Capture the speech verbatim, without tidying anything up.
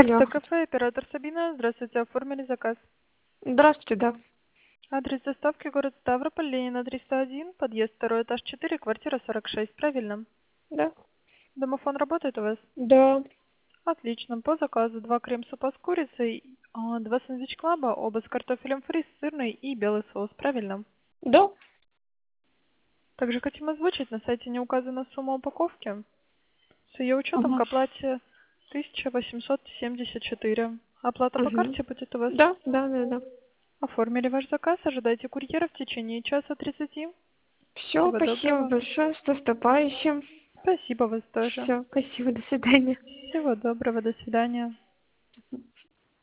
Алло. Автокафе, оператор Сабина. Здравствуйте, оформили заказ. Здравствуйте, да. Адрес доставки город Ставрополь, Ленина триста один, подъезд второй этаж четыре, квартира сорок шесть, правильно? Да. Домофон работает у вас? Да. Отлично. По заказу два крем-супа с курицей, а, два сэндвич-клаба, оба с картофелем фри, сырный и белый соус, правильно? Да. Также хотим озвучить, на сайте не указана сумма упаковки. С ее учетом к Ага. оплате тысяча восемьсот семьдесят четыре. Оплата по Угу. карте будет у вас? Да, да, да, да. Оформили ваш заказ, ожидайте курьера в течение часа тридцати. Все, Всего спасибо доброго. большое, с наступающим. Спасибо вас тоже. Все, спасибо, до свидания. Всего доброго, до свидания.